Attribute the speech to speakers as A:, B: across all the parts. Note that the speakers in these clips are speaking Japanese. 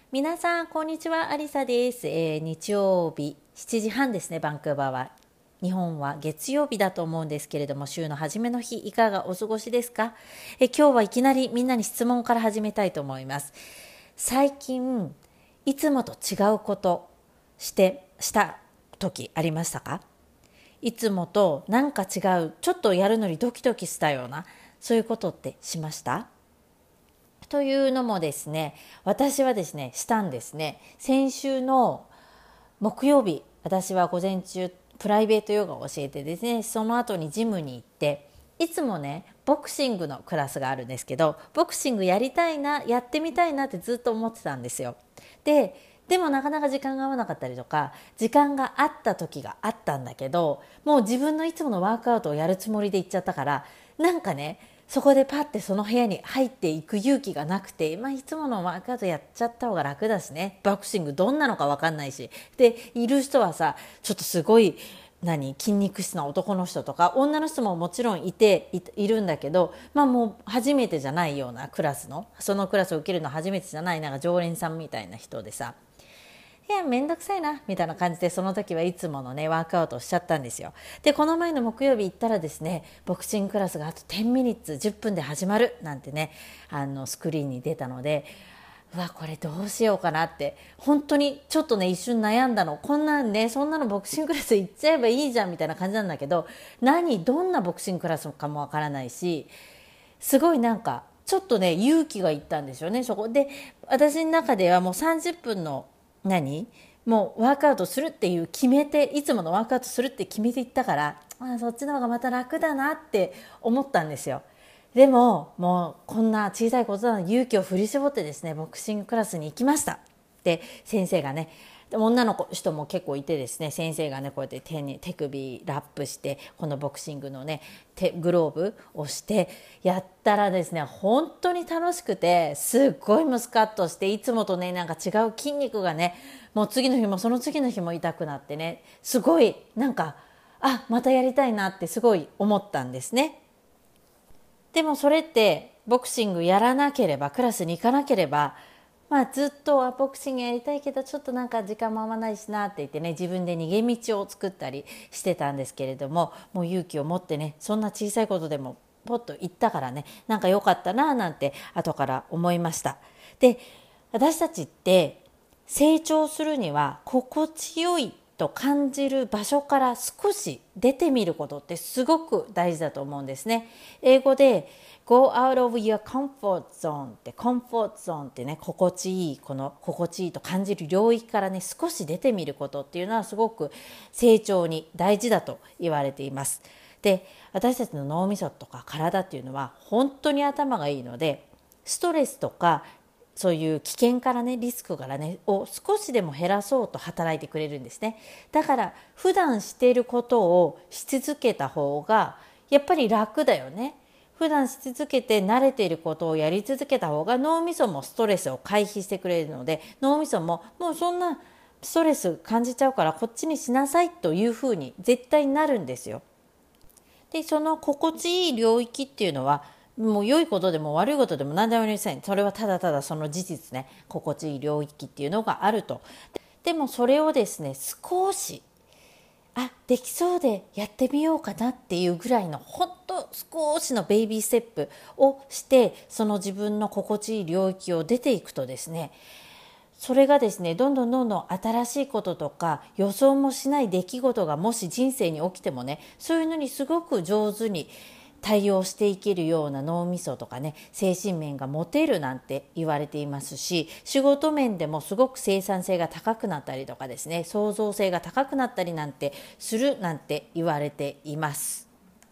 A: 皆さんこんにちは、アリサです。日曜日7時半ですね。バンクーバーは。日本は月曜日だと思うんですけれども、週の初めの日いかがお過ごしですか？今日はいきなりみんなに質問から始めたいと思います。最近いつもと違うことした時ありましたか？いつもとなんか違う、ちょっとやるのにドキドキしたような、そういうことってしました？というのもですね、私はですねしたんですね。先週の木曜日、私は午前中プライベートヨガを教えてですね、その後にジムに行って、いつもねボクシングのクラスがあるんですけど、ボクシングやりたいな、やってみたいなってずっと思ってたんですよ。でもなかなか時間が合わなかったりとか、時間があった時があったんだけど、もう自分のいつものワークアウトをやるつもりで行っちゃったから、なんかねそこでパッてその部屋に入っていく勇気がなくて、いつものワークアウトやっちゃった方が楽だしね、ボクシングどんなのか分かんないし、でいる人はさ、ちょっとすごい筋肉質な男の人とか女の人ももちろんいるんだけど、もう初めてじゃないようなクラスの、そのクラスを受けるの初めてじゃない、なんか常連さんみたいな人でさ、いやめんどくさいなみたいな感じで、その時はいつものねワークアウトをしちゃったんですよ。でこの前の木曜日行ったらですね、ボクシングクラスがあと10ミニッツ10分で始まるなんてね、スクリーンに出たので、うわこれどうしようかなって、本当にちょっとね一瞬悩んだの。こんなんね、そんなのボクシングクラス行っちゃえばいいじゃんみたいな感じなんだけど、どんなボクシングクラスかもわからないし、すごいなんかちょっとね勇気がいったんですよね。そこで私の中ではもう30分のもうワークアウトするっていう決めて、いつものワークアウトするって決めていったから、そっちの方がまた楽だなって思ったんですよ。でももうこんな小さいことなの勇気を振り絞ってですね、ボクシングクラスに行きました。で先生がね、女の子人も結構いてですね、先生がねこうやって手首ラップして、このボクシングのねグローブをしてやったらですね、本当に楽しくて、すっごいムスカッとして、いつもとねなんか違う筋肉がね、もう次の日もその次の日も痛くなってね、すごいなんかまたやりたいなってすごい思ったんですね。でもそれってボクシングやらなければ、クラスに行かなければ、ずっとボクシングやりたいけどちょっとなんか時間も合わないしなって言ってね、自分で逃げ道を作ったりしてたんですけれども、もう勇気を持ってね、そんな小さいことでもポッと言ったからね、なんか良かったななんて後から思いました。で私たちって成長するには心地よいと感じる場所から少し出てみることってすごく大事だと思うんですね。英語で Go out of your comfort zone って、コンフォートゾーンってね、心地いい、この心地いいと感じる領域からね少し出てみることっていうのはすごく成長に大事だと言われています。で私たちの脳みそとか体っていうのは本当に頭がいいので、ストレスとかそういう危険からね、リスクからねを少しでも減らそうと働いてくれるんですね。だから普段していることをし続けた方がやっぱり楽だよね。普段し続けて慣れていることをやり続けた方が脳みそもストレスを回避してくれるので、脳みそももうそんなストレス感じちゃうからこっちにしなさいというふうに絶対になるんですよ。でその心地いい領域っていうのは、もう良いことでも悪いことでも何でもありません。それはただただその事実ね、心地いい領域っていうのがあると。でもそれをですね、少しできそうでやってみようかなっていうぐらいの、ほんと少しのベイビーステップをして、その自分の心地いい領域を出ていくとですね、それがですね、どんどん新しいこととか予想もしない出来事がもし人生に起きてもね、そういうのにすごく上手に対応していけるような脳みそとかね、精神面が持てるなんて言われていますし、仕事面でもすごく生産性が高くなったりとかですね、創造性が高くなったりなんてするなんて言われています。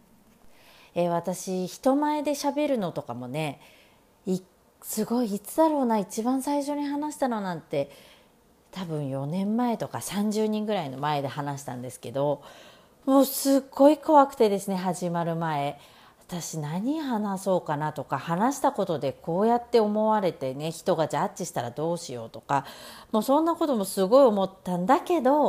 A: 私人前で喋るのとかもね、すごいいつだろうな、一番最初に話したのなんて多分4年前とか30人ぐらいの前で話したんですけど、もうすっごい怖くてですね、始まる前私何話そうかなとか、話したことでこうやって思われてね、人がジャッジしたらどうしようとか、もうそんなこともすごい思ったんだけど、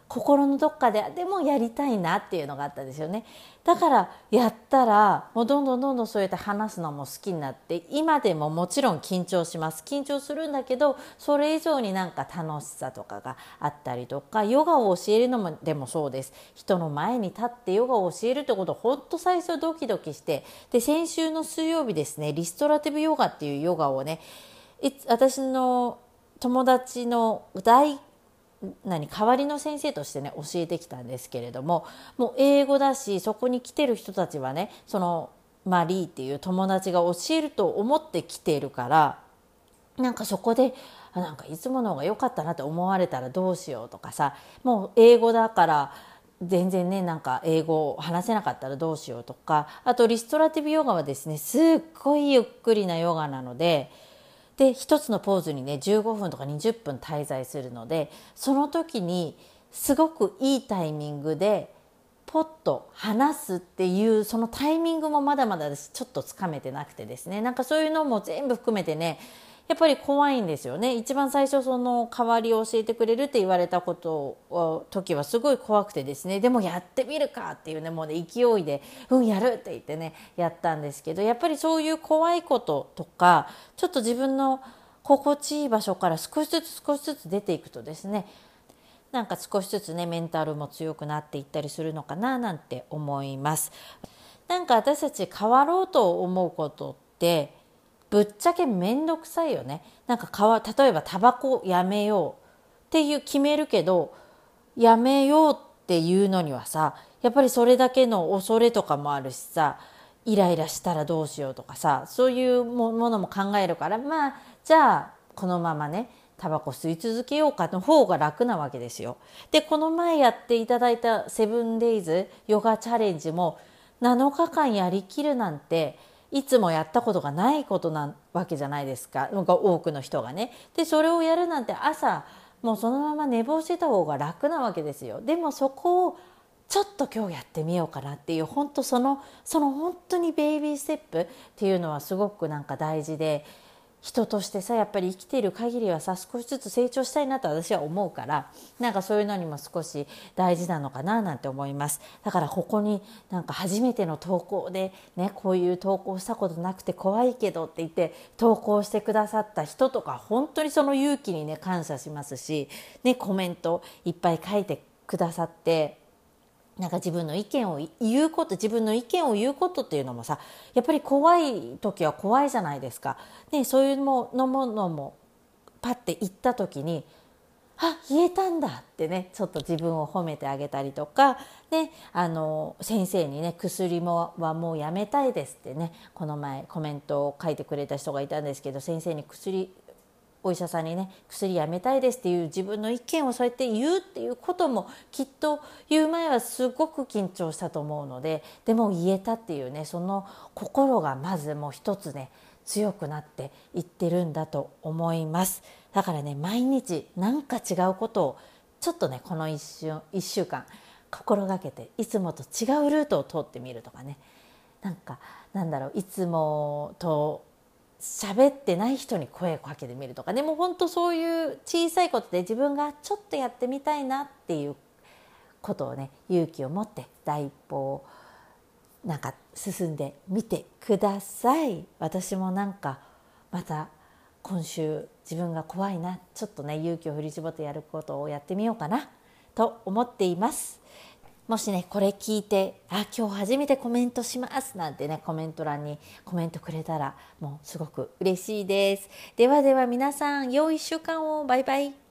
A: 心のどっかででもやりたいなっていうのがあったんですよね。だからやったらもうどんどんどんどんそうやって話すのも好きになって、今でももちろん緊張します。緊張するんだけど、それ以上になんか楽しさとかがあったりとか、ヨガを教えるのもでもそうです。人の前に立ってヨガを教えるってことをほんと最初ドキドキして、で先週の水曜日ですね、リストラティブヨガっていうヨガをね、私の友達の代わりの先生としてね教えてきたんですけれども、もう英語だし、そこに来てる人たちはね、そのマリーっていう友達が教えると思って来ているから、なんかそこでなんかいつもの方が良かったなって思われたらどうしようとかさ、もう英語だから全然ね、なんか英語を話せなかったらどうしようとか、あとリストラティブヨガはですね、すっごいゆっくりなヨガなので、一つのポーズにね15分とか20分滞在するので、その時にすごくいいタイミングでポッと話すっていうそのタイミングもまだまだ私ちょっとつかめてなくてですね、なんかそういうのも全部含めてね、やっぱり怖いんですよね。一番最初その代わりを教えてくれるって言われた時はすごい怖くてですね、でもやってみるかっていうね、もうね勢いでやるって言ってねやったんですけど、やっぱりそういう怖いこととかちょっと自分の心地いい場所から少しずつ出ていくとですね、なんか少しずつねメンタルも強くなっていったりするのかななんて思います。なんか私たち変わろうと思うことってぶっちゃけめんどくさいよね。なんか例えばタバコやめようっていう決めるけど、やめようっていうのにはさ、やっぱりそれだけの恐れとかもあるしさ、イライラしたらどうしようとかさ、そういうものも考えるから、まあじゃあこのままねタバコ吸い続けようかの方が楽なわけですよ。でこの前やっていただいたセブンデイズヨガチャレンジも7日間やりきるなんていつもやったことがないことなわけじゃないですか、多くの人がね。でそれをやるなんて朝もうそのまま寝坊してた方が楽なわけですよ。でもそこをちょっと今日やってみようかなっていう、本当その本当にベイビーステップっていうのはすごくなんか大事で、人としてさやっぱり生きている限りはさ少しずつ成長したいなと私は思うから、なんかそういうのにも少し大事なのかななんて思います。だからここになんか初めての投稿でね、こういう投稿したことなくて怖いけどって言って投稿してくださった人とか、本当にその勇気にね感謝しますしね、コメントいっぱい書いてくださって、なんか自分の意見を言うことっていうのもさ、やっぱり怖い時は怖いじゃないですか。でそういうものもパッて言った時に、言えたんだってね、ちょっと自分を褒めてあげたりとか、で先生にね薬はもうやめたいですってね、この前コメントを書いてくれた人がいたんですけど、先生にお医者さんにね薬やめたいですっていう自分の意見をそうやって言うっていうことも、きっと言う前はすごく緊張したと思うので、でも言えたっていうね、その心がまずもう一つね強くなっていってるんだと思います。だからね、毎日なんか違うことをちょっとねこの1週間心がけて、いつもと違うルートを通ってみるとかね、いつもと喋ってない人に声をかけてみるとかね、もう本当そういう小さいことで自分がちょっとやってみたいなっていうことをね、勇気を持って第一歩をなんか進んでみてください。私もなんかまた今週自分が怖いな、ちょっとね勇気を振り絞ってやることをやってみようかなと思っています。もしねこれ聞いて今日初めてコメントしますなんてねコメント欄にコメントくれたらもうすごく嬉しいです。ではでは皆さん良い1週間を。バイバイ。